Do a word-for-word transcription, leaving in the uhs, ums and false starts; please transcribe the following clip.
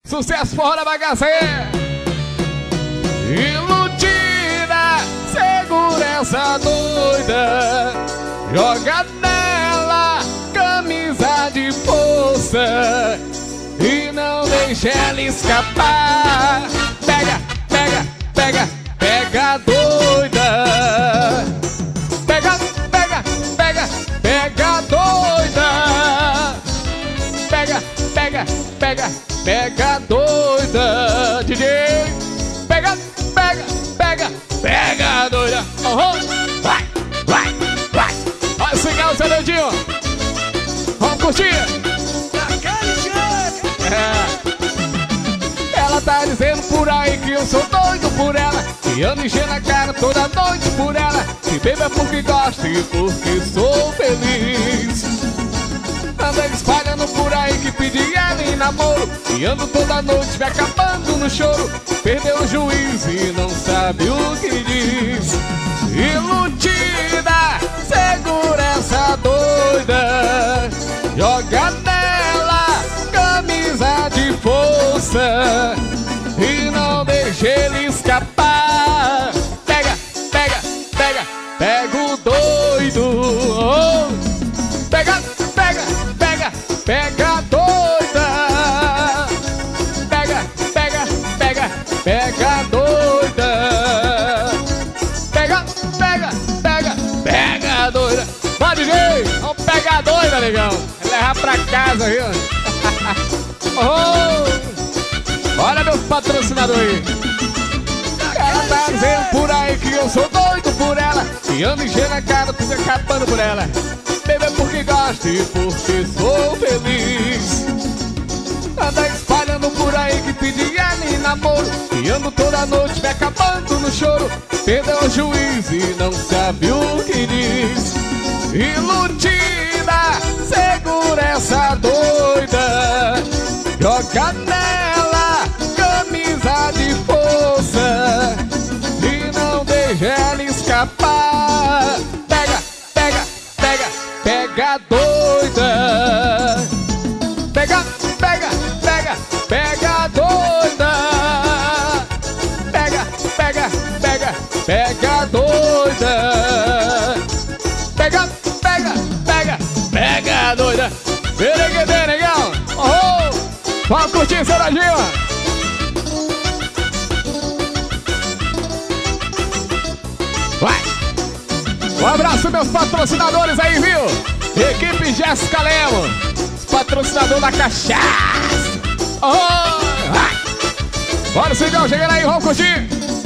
Sucesso forró da bagaça aí. Iludida, segura essa doida, joga nela camisa de força e não deixa ela escapar. Pega, pega, pega, pega doida. Pega, pega, pega, pega doida. Pega, pega, pega, pega doida. D J, pega, pega, pega, pega doida. Uhum. Vai, vai, vai. Vai seguir o seu dedinho. Vamos curtir. É. Ela tá dizendo por aí que eu sou doido por ela, que ando enchendo a cara toda noite por ela, que bebe é porque gosto e porque sou feliz. Anda espalhando por aí que pedi ela em namoro, e ando toda noite me acabando no choro. Perdeu o juiz e não sabe o que diz. Iludida, segura essa doida, joga nela camisa de força e não deixa ele escapar. Pega, pega, pega, pega o doido. Oh. Pega, pega, pega, pega doida. Pega, pega, pega, pega doida. Pega, pega, pega, pega doida. Vai, D J, vamos pegar doida, negão. Levar pra casa, viu? Oh. Olha meus patrocinadores aí. Ela tá dizendo por aí que eu sou doido por ela, e ando enchendo a cara, tudo acabando por ela. Bebê porque gosto e porque sou feliz. Anda espalhando por aí que pedi ela em namoro, e ando toda noite me acabando no choro. Perdeu o juiz e não sabe o que diz. Iludida, segura essa doida, joga nela camisa de força e não deixa ela escapar. Pega, pega, pega, pega doida. Pega, pega, pega, pega doida. Pega, pega, pega, pega doida. Pega, pega, pega, pega doida. Bereguedê, negão. Oh, vamos curtir, Seradinho. Vai. Um abraço, meus patrocinadores aí, viu? Equipe Jéssica Lemos, patrocinador da cachaça. Oh, vai. Bora, Cigão, chegando aí, vamos curtir.